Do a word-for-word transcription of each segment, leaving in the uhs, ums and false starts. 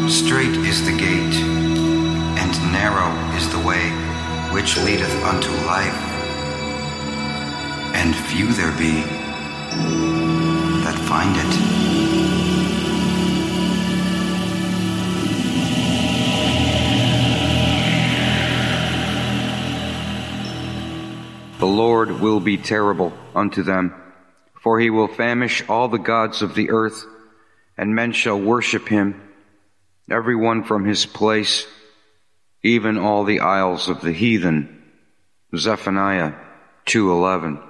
Strait is the gate, and narrow is the way which leadeth unto life, and few there be that find it. The Lord will be terrible unto them, for he will famish all the gods of the earth, and men shall worship him, every one from his place, even all the isles of the heathen. Zephaniah two eleven.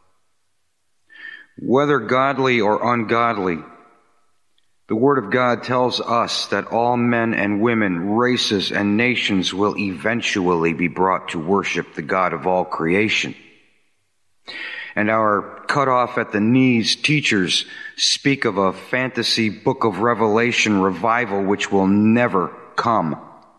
Whether godly or ungodly, the Word of God tells us that all men and women, races and nations will eventually be brought to worship the God of all creation. And our cut-off at the knees teachers speak of a fantasy book of Revelation revival which will never come.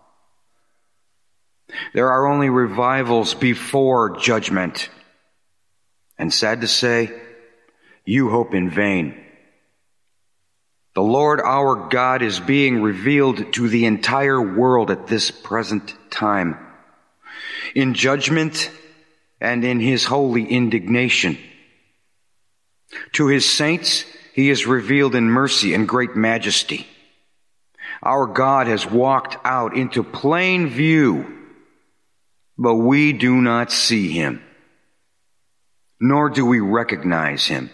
There are only revivals before judgment. And sad to say, you hope in vain. The Lord our God is being revealed to the entire world at this present time, in judgment and in his holy indignation. To his saints he is revealed in mercy and great majesty. Our God has walked out into plain view, but we do not see him, nor do we recognize him.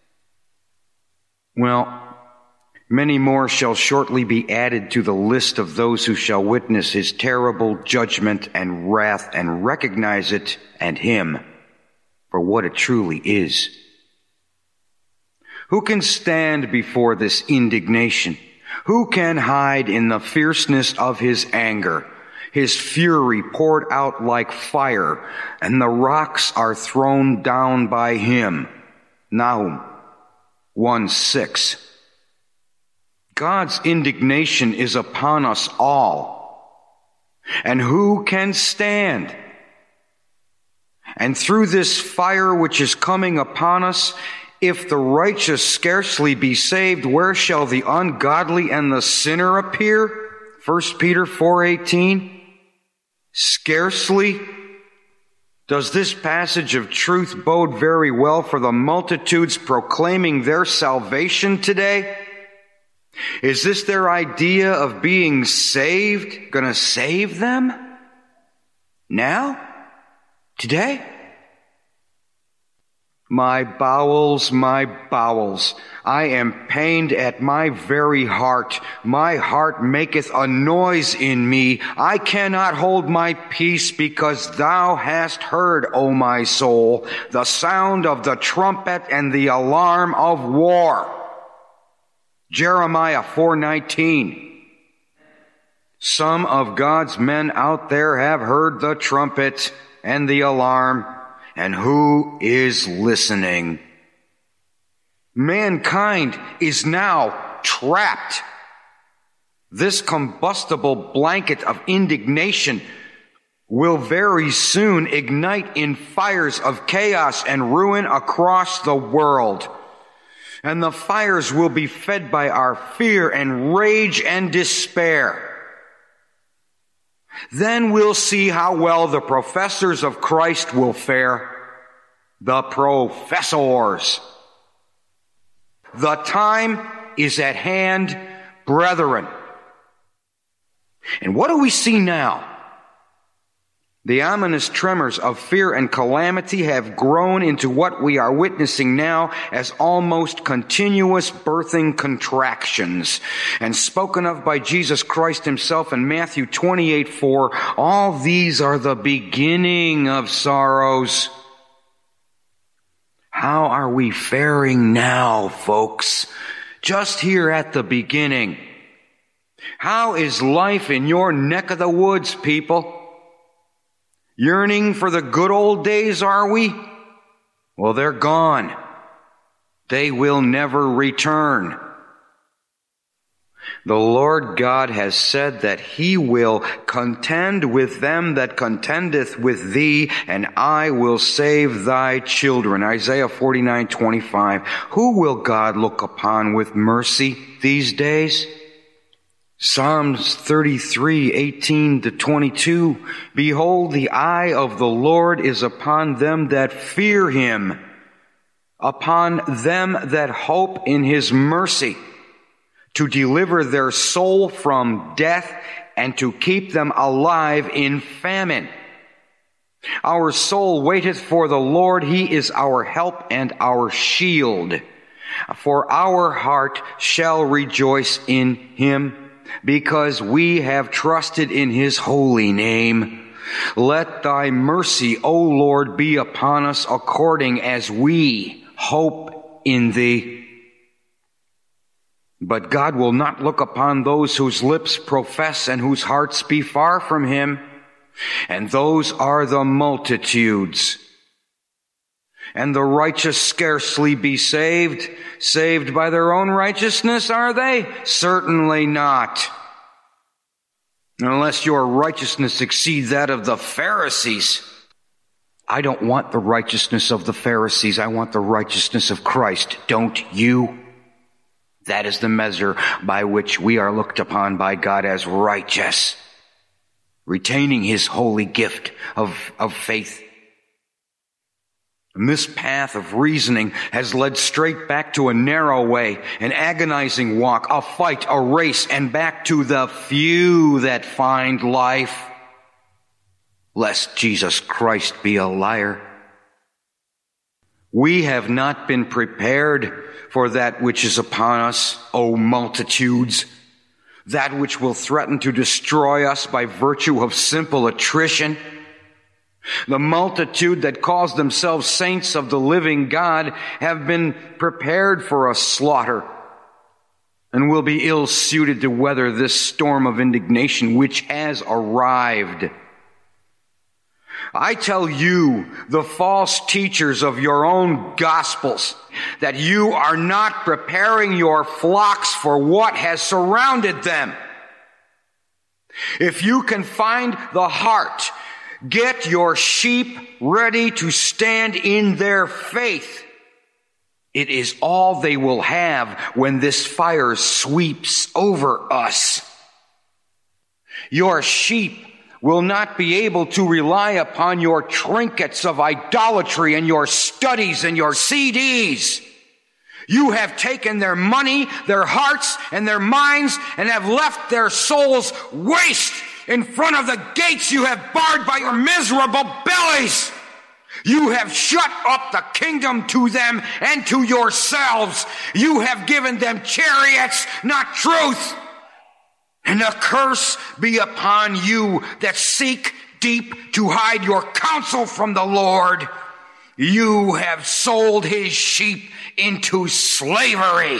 Well, many more shall shortly be added to the list of those who shall witness his terrible judgment and wrath and recognize it and him for what it truly is. Who can stand before this indignation? Who can hide in the fierceness of his anger? His fury poured out like fire, and the rocks are thrown down by him. Nahum one six. God's indignation is upon us all. And who can stand? And through this fire which is coming upon us, if the righteous scarcely be saved, where shall the ungodly and the sinner appear? First Peter four eighteen. Scarcely. Does this passage of truth bode very well for the multitudes proclaiming their salvation today? Is this their idea of being saved going to save them? Now? Today? My bowels, my bowels, I am pained at my very heart. My heart maketh a noise in me. I cannot hold my peace, because thou hast heard, O my soul, the sound of the trumpet and the alarm of war. Jeremiah four nineteen. Some of God's men out there have heard the trumpet and the alarm, and who is listening? Mankind is now trapped. This combustible blanket of indignation will very soon ignite in fires of chaos and ruin across the world. And the fires will be fed by our fear and rage and despair. Then we'll see how well the professors of Christ will fare. The professors. The time is at hand, brethren. And what do we see now? The ominous tremors of fear and calamity have grown into what we are witnessing now as almost continuous birthing contractions. And spoken of by Jesus Christ himself in Matthew twenty-eight four, all these are the beginning of sorrows. How are we faring now, folks? Just here at the beginning. How is life in your neck of the woods, people? Yearning for the good old days, are we? Well, they're gone. They will never return. The Lord God has said that he will contend with them that contendeth with thee, and I will save thy children. Isaiah forty-nine twenty-five. Who will God look upon with mercy these days? Psalms thirty-three, eighteen to twenty-two, behold, the eye of the Lord is upon them that fear him, upon them that hope in his mercy, to deliver their soul from death and to keep them alive in famine. Our soul waiteth for the Lord. He is our help and our shield. For our heart shall rejoice in him, because we have trusted in his holy name. Let thy mercy, O Lord, be upon us according as we hope in thee. But God will not look upon those whose lips profess and whose hearts be far from him. And those are the multitudes. And the righteous scarcely be saved. Saved by their own righteousness, are they? Certainly not. Unless your righteousness exceeds that of the Pharisees. I don't want the righteousness of the Pharisees. I want the righteousness of Christ. Don't you? That is the measure by which we are looked upon by God as righteous. Retaining his holy gift of, of faith. And this path of reasoning has led straight back to a narrow way, an agonizing walk, a fight, a race, and back to the few that find life, lest Jesus Christ be a liar. We have not been prepared for that which is upon us, O multitudes, that which will threaten to destroy us by virtue of simple attrition. The multitude that calls themselves saints of the living God have been prepared for a slaughter and will be ill-suited to weather this storm of indignation which has arrived. I tell you, the false teachers of your own gospels, that you are not preparing your flocks for what has surrounded them. If you can find the heart, get your sheep ready to stand in their faith. It is all they will have when this fire sweeps over us. Your sheep will not be able to rely upon your trinkets of idolatry and your studies and your C Ds. You have taken their money, their hearts, and their minds and have left their souls waste in front of the gates you have barred by your miserable bellies. You have shut up the kingdom to them and to yourselves. You have given them chariots, not truth. And a curse be upon you that seek deep to hide your counsel from the Lord. You have sold his sheep into slavery.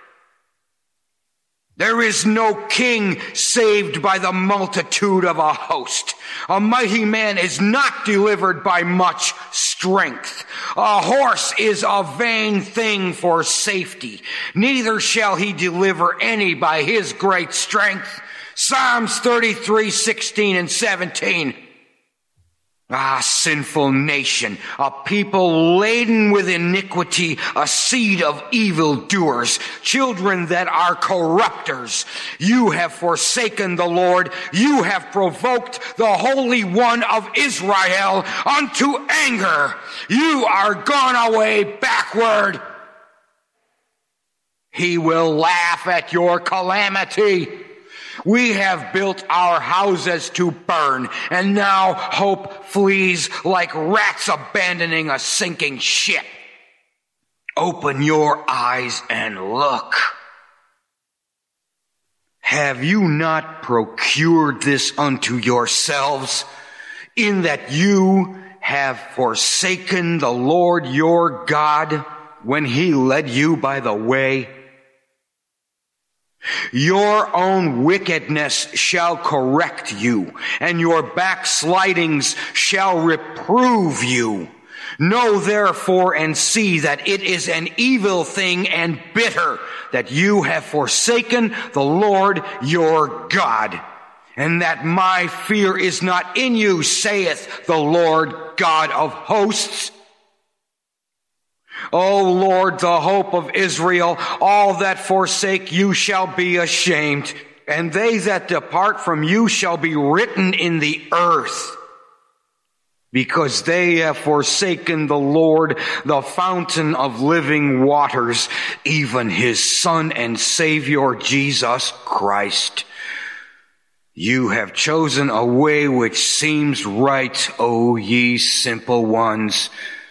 There is no king saved by the multitude of a host. A mighty man is not delivered by much strength. A horse is a vain thing for safety. Neither shall he deliver any by his great strength. Psalms thirty-three, sixteen and seventeen. Ah, sinful nation, a people laden with iniquity, a seed of evildoers, children that are corrupters. You have forsaken the Lord. You have provoked the Holy One of Israel unto anger. You are gone away backward. He will laugh at your calamity. We have built our houses to burn, and now hope flees like rats abandoning a sinking ship. Open your eyes and look. Have you not procured this unto yourselves, in that you have forsaken the Lord your God when he led you by the way? Your own wickedness shall correct you, and your backslidings shall reprove you. Know therefore and see that it is an evil thing and bitter that you have forsaken the Lord your God, and that my fear is not in you, saith the Lord God of hosts. O Lord, the hope of Israel, all that forsake you shall be ashamed. and they that depart from you shall be written in the earth, because they have forsaken the Lord, the fountain of living waters, even his Son and Savior Jesus Christ. You have chosen a way which seems right, O ye simple ones.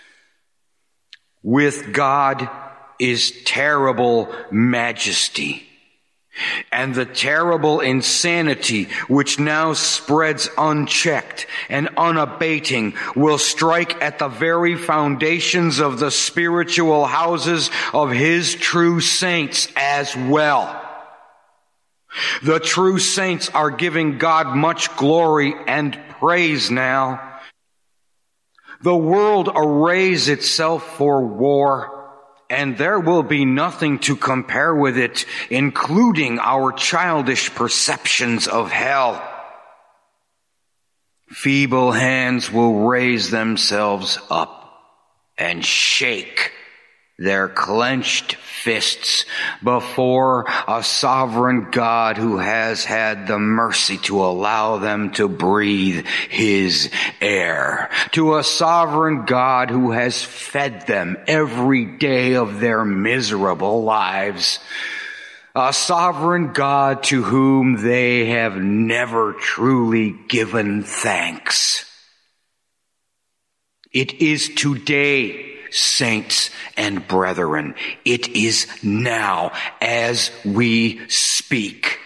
With God is terrible majesty, and the terrible insanity which now spreads unchecked and unabating will strike at the very foundations of the spiritual houses of his true saints as well. The true saints are giving God much glory and praise now. The world arrays itself for war, and there will be nothing to compare with it, including our childish perceptions of hell. Feeble hands will raise themselves up and shake their clenched fists before a sovereign God who has had the mercy to allow them to breathe his air, to a sovereign God who has fed them every day of their miserable lives, a sovereign God to whom they have never truly given thanks. It is today, saints and brethren, it is now as we speak.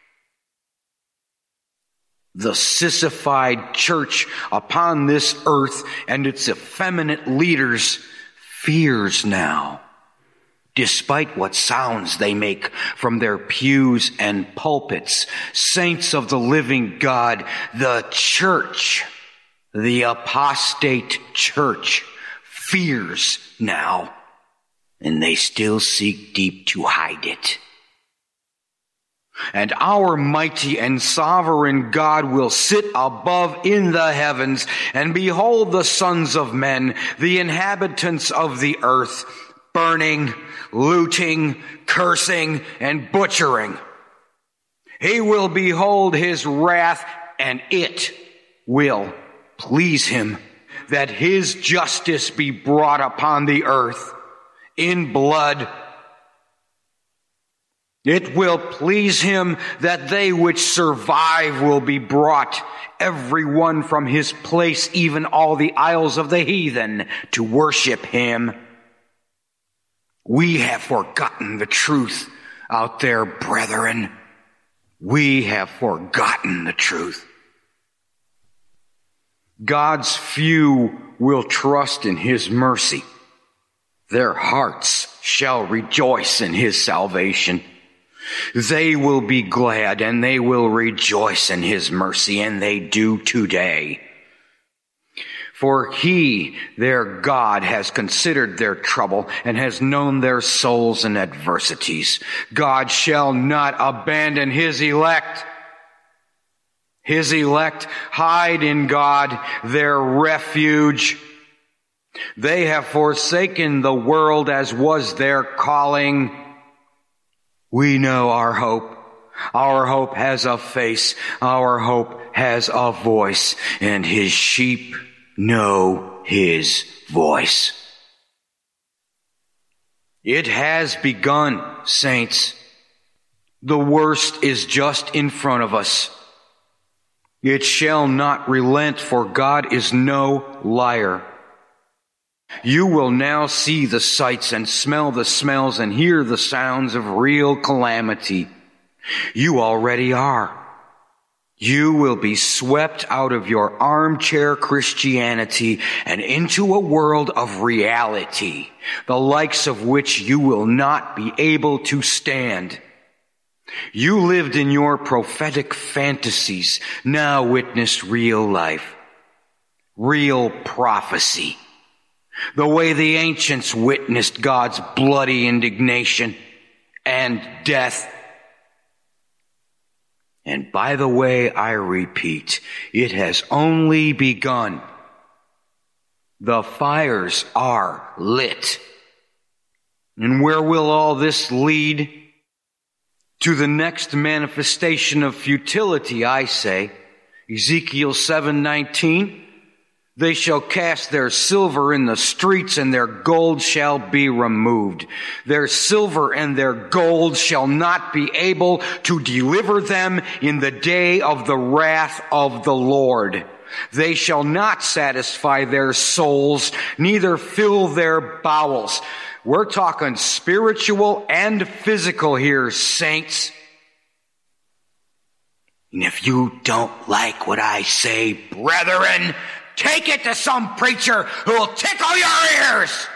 The sissified church upon this earth and its effeminate leaders fears now, despite what sounds they make from their pews and pulpits. Saints of the living God, the church, the apostate church, fears now, and they still seek deep to hide it. And our mighty and sovereign God will sit above in the heavens and behold the sons of men, the inhabitants of the earth, burning, looting, cursing, and butchering. He will behold his wrath, and it will please him that his justice be brought upon the earth in blood. It will please him that they which survive will be brought, every one from his place, even all the isles of the heathen, to worship him. We have forgotten the truth out there, brethren. We have forgotten the truth. God's few will trust in his mercy. Their hearts shall rejoice in his salvation. They will be glad and they will rejoice in his mercy, and they do today. For he, their God, has considered their trouble and has known their souls and adversities. God shall not abandon his elect. His elect hide in God, their refuge. They have forsaken the world as was their calling. We know our hope. Our hope has a face. Our hope has a voice. And his sheep know his voice. It has begun, saints. The worst is just in front of us. It shall not relent, for God is no liar. You will now see the sights and smell the smells and hear the sounds of real calamity. You already are. You will be swept out of your armchair Christianity and into a world of reality, the likes of which you will not be able to stand. You lived in your prophetic fantasies, now witness real life, real prophecy, the way the ancients witnessed God's bloody indignation and death. And by the way, I repeat, it has only begun. The fires are lit. And where will all this lead? To the next manifestation of futility, I say, Ezekiel seven nineteen, they shall cast their silver in the streets, and their gold shall be removed. Their silver and their gold shall not be able to deliver them in the day of the wrath of the Lord. They shall not satisfy their souls, neither fill their bowels. We're talking spiritual and physical here, saints. And if you don't like what I say, brethren, take it to some preacher who will tickle your ears.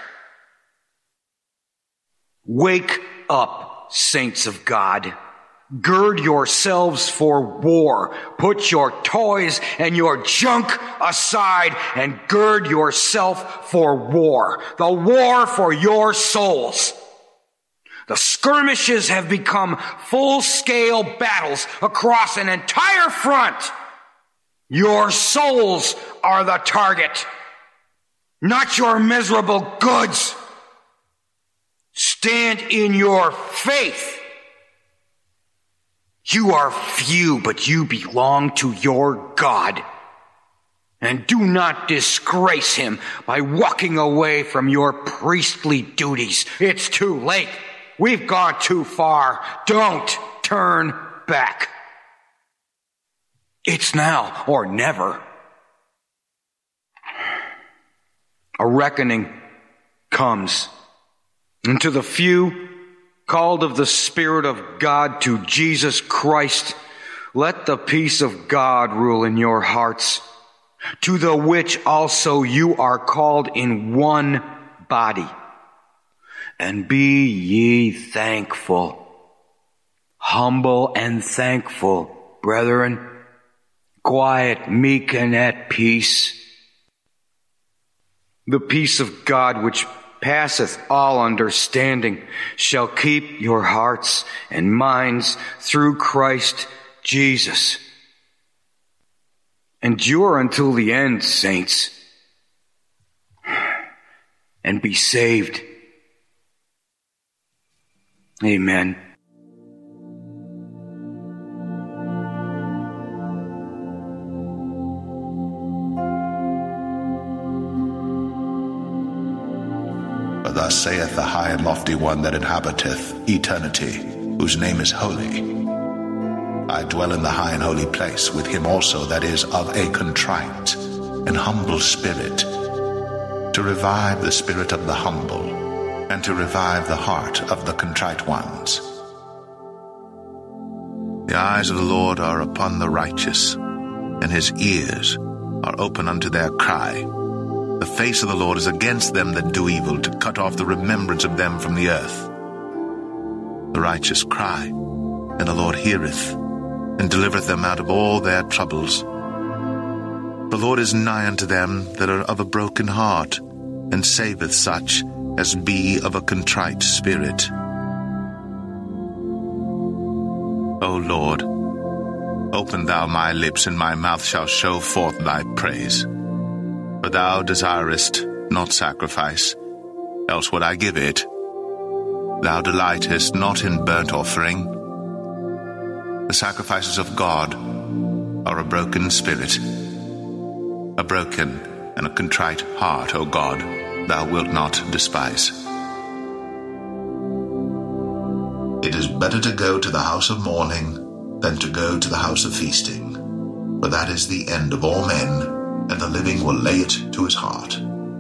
Wake up, saints of God. Gird yourselves for war. Put your toys and your junk aside and gird yourself for war. The war for your souls. The skirmishes have become full-scale battles across an entire front. Your souls are the target, not your miserable goods. Stand in your faith. You are few, but you belong to your God. And do not disgrace him by walking away from your priestly duties. It's too late. We've gone too far. Don't turn back. It's now or never. A reckoning comes. And to the few called of the Spirit of God to Jesus Christ, let the peace of God rule in your hearts, to the which also you are called in one body. And be ye thankful. Humble and thankful, brethren. Quiet, meek, and at peace. The peace of God which passeth all understanding shall keep your hearts and minds through Christ Jesus. Endure until the end, saints, and be saved. Amen. For thus saith the high and lofty one that inhabiteth eternity, whose name is holy. I dwell in the high and holy place with him also that is of a contrite and humble spirit, to revive the spirit of the humble, and to revive the heart of the contrite ones. The eyes of the Lord are upon the righteous, and his ears are open unto their cry. The face of the Lord is against them that do evil, to cut off the remembrance of them from the earth. The righteous cry, and the Lord heareth, and delivereth them out of all their troubles. The Lord is nigh unto them that are of a broken heart, and saveth such as be of a contrite spirit. O Lord, open thou my lips, and my mouth shall show forth thy praise. For thou desirest not sacrifice, else would I give it. Thou delightest not in burnt offering. The sacrifices of God are a broken spirit, a broken and a contrite heart, O God, thou wilt not despise. It is better to go to the house of mourning than to go to the house of feasting, for that is the end of all men, and the living will lay it to his heart.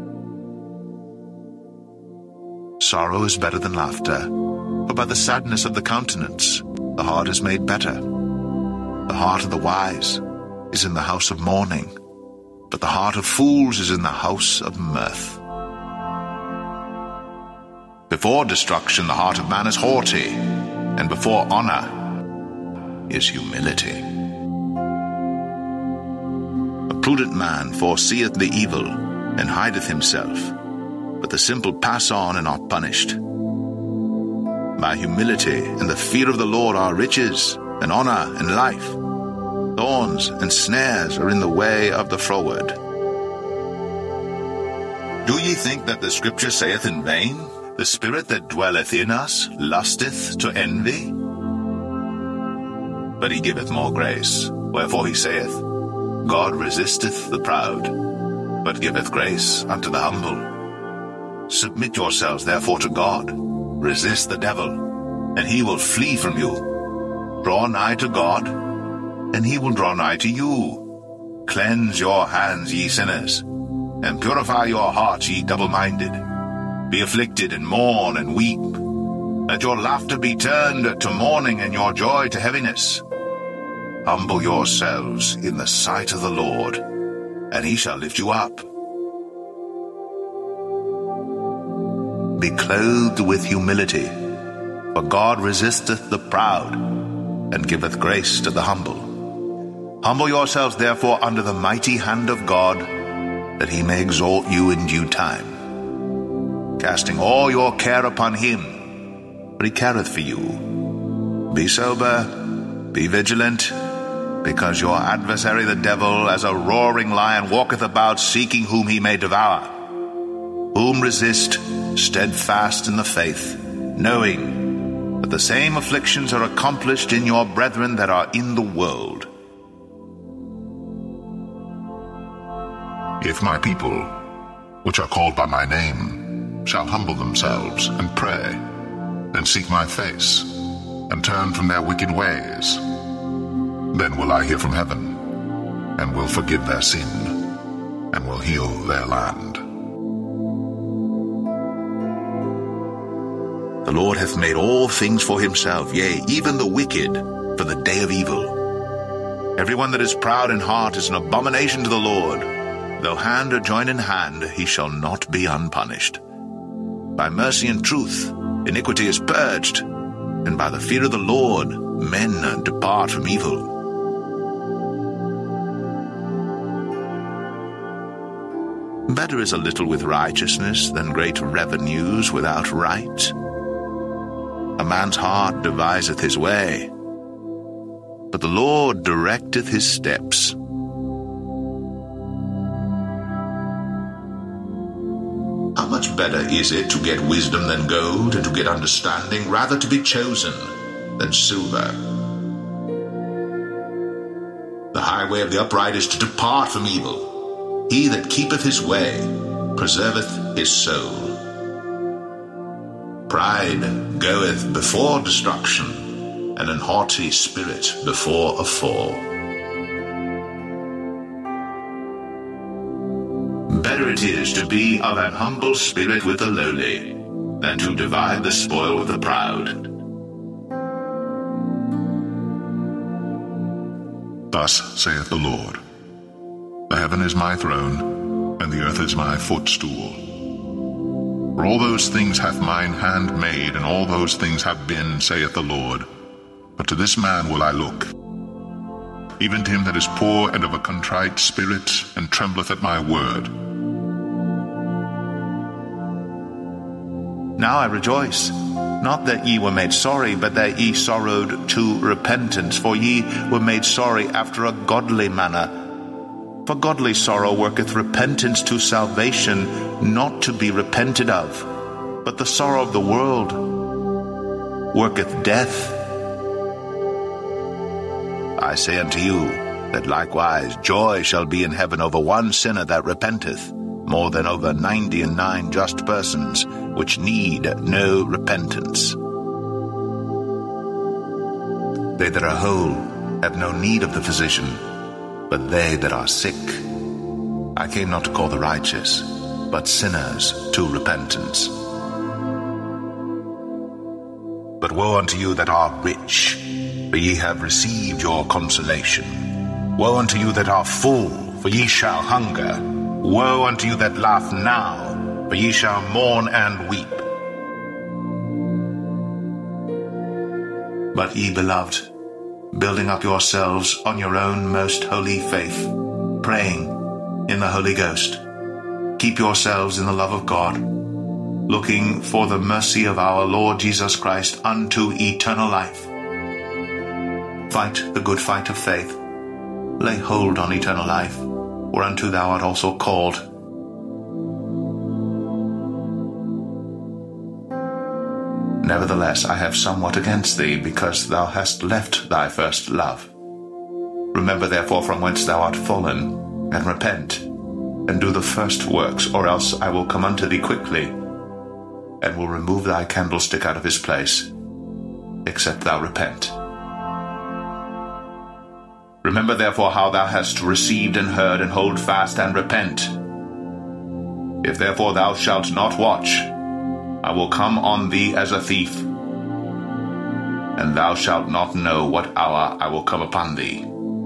Sorrow is better than laughter, for by the sadness of the countenance the heart is made better. The heart of the wise is in the house of mourning, but the heart of fools is in the house of mirth. Before destruction the heart of man is haughty, and before honor is humility. A prudent man foreseeth the evil, and hideth himself, but the simple pass on and are punished. By humility and the fear of the Lord are riches, and honor, and life. Thorns and snares are in the way of the froward. Do ye think that the Scripture saith in vain, the Spirit that dwelleth in us lusteth to envy? but he giveth more grace. Wherefore he saith, God resisteth the proud, but giveth grace unto the humble. Submit yourselves therefore to God. Resist the devil, and he will flee from you. Draw nigh to God, and he will draw nigh to you. Cleanse your hands, ye sinners, and purify your hearts, ye double-minded. Be afflicted, and mourn, and weep. Let your laughter be turned to mourning, and your joy to heaviness. Humble yourselves in the sight of the Lord, and he shall lift you up. Be clothed with humility, for God resisteth the proud, and giveth grace to the humble. Humble yourselves therefore under the mighty hand of God, that he may exalt you in due time. Casting all your care upon him, for he careth for you. Be sober, be vigilant, because your adversary the devil, as a roaring lion, walketh about, seeking whom he may devour. Whom resist, steadfast in the faith, knowing that the same afflictions are accomplished in your brethren that are in the world. If my people, which are called by my name, shall humble themselves, and pray, and seek my face, and turn from their wicked ways, then will I hear from heaven, and will forgive their sin, and will heal their land. The Lord hath made all things for himself, yea, even the wicked, for the day of evil. Every one that is proud in heart is an abomination to the Lord. Though hand or join in hand, he shall not be unpunished. By mercy and truth, iniquity is purged, and by the fear of the Lord, men depart from evil. Better is a little with righteousness than great revenues without right. A man's heart deviseth his way, but the Lord directeth his steps. How much better is it to get wisdom than gold, and to get understanding rather to be chosen than silver? The highway of the upright is to depart from evil. He that keepeth his way preserveth his soul. Pride goeth before destruction, and an haughty spirit before a fall. Better it is to be of an humble spirit with the lowly, than to divide the spoil with the proud. Thus saith the Lord, the heaven is my throne, and the earth is my footstool. For all those things hath mine hand made, and all those things have been, saith the Lord. But to this man will I look, even to him that is poor and of a contrite spirit, and trembleth at my word. Now I rejoice, not that ye were made sorry, but that ye sorrowed to repentance, for ye were made sorry after a godly manner. For godly sorrow worketh repentance to salvation, not to be repented of. But the sorrow of the world worketh death. I say unto you, that likewise joy shall be in heaven over one sinner that repenteth, more than over ninety and nine just persons, which need no repentance. They that are whole have no need of the physician, but they that are sick. I came not to call the righteous, but sinners to repentance. But woe unto you that are rich, for ye have received your consolation. Woe unto you that are full, for ye shall hunger. Woe unto you that laugh now, for ye shall mourn and weep. But ye, beloved, building up yourselves on your own most holy faith, praying in the Holy Ghost, keep yourselves in the love of God, looking for the mercy of our Lord Jesus Christ unto eternal life. Fight the good fight of faith. Lay hold on eternal life, whereunto thou art also called. Nevertheless, I have somewhat against thee, because thou hast left thy first love. Remember therefore from whence thou art fallen, and repent, and do the first works, or else I will come unto thee quickly, and will remove thy candlestick out of his place, except thou repent. Remember therefore how thou hast received and heard, and hold fast and repent. If therefore thou shalt not watch, I will come on thee as a thief, and thou shalt not know what hour I will come upon thee.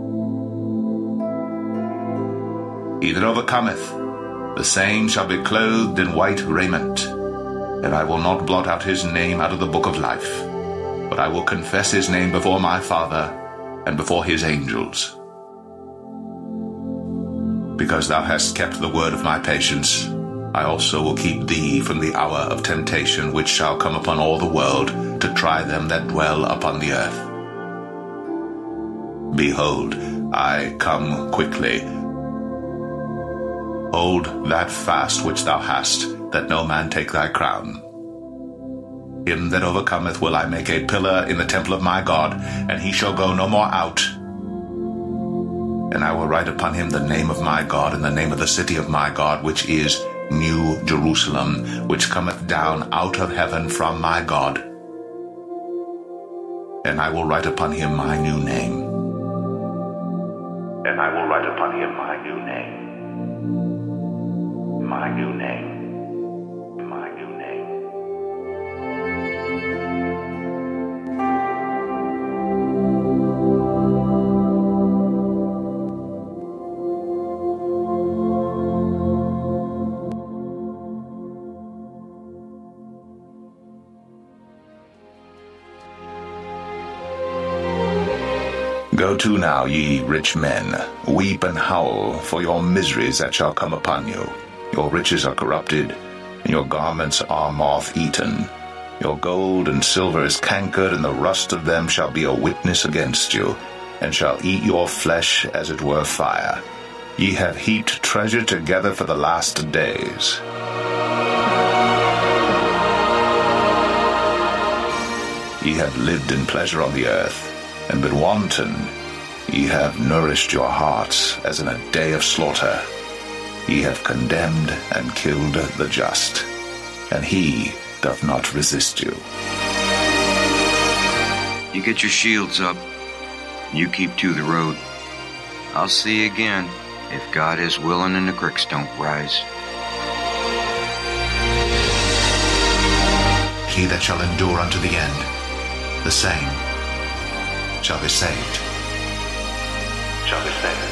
He that overcometh, the same shall be clothed in white raiment, and I will not blot out his name out of the book of life, but I will confess his name before my Father and before his angels. Because thou hast kept the word of my patience, I also will keep thee from the hour of temptation which shall come upon all the world to try them that dwell upon the earth. Behold, I come quickly. Hold that fast which thou hast, that no man take thy crown. Him that overcometh will I make a pillar in the temple of my God, and he shall go no more out. And I will write upon him the name of my God, and the name of the city of my God, which is New Jerusalem, which cometh down out of heaven from my God. And I will write upon him my new name. And I will write upon him my new name. My new name. My new name. Go to now, ye rich men, weep and howl for your miseries that shall come upon you. Your riches are corrupted, and your garments are moth-eaten. Your gold and silver is cankered, and the rust of them shall be a witness against you, and shall eat your flesh as it were fire. Ye have heaped treasure together for the last days. Ye have lived in pleasure on the earth, and been wanton. Ye have nourished your hearts as in a day of slaughter. Ye have condemned and killed the just, and he doth not resist you. You get your shields up. You keep to the road. I'll see you again, if God is willing and the creeks don't rise. He that shall endure unto the end, the same shall be saved. Shall be saved.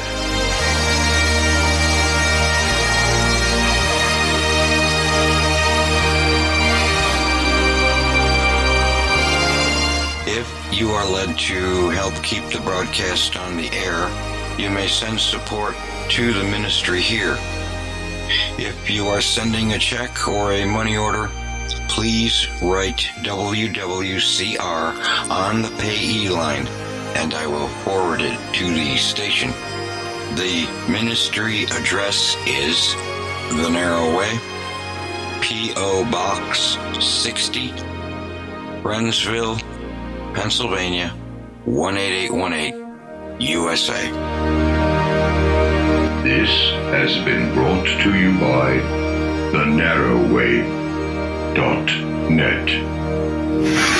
If you are led to help keep the broadcast on the air, you may send support to the ministry here. If you are sending a check or a money order, please write W W C R on the payee line, and I will forward it to the station. The ministry address is The Narrow Way, P O Box sixty, Brennsville, Pennsylvania, one eight eight one eight, U S A. This has been brought to you by The Narrow Way dot net.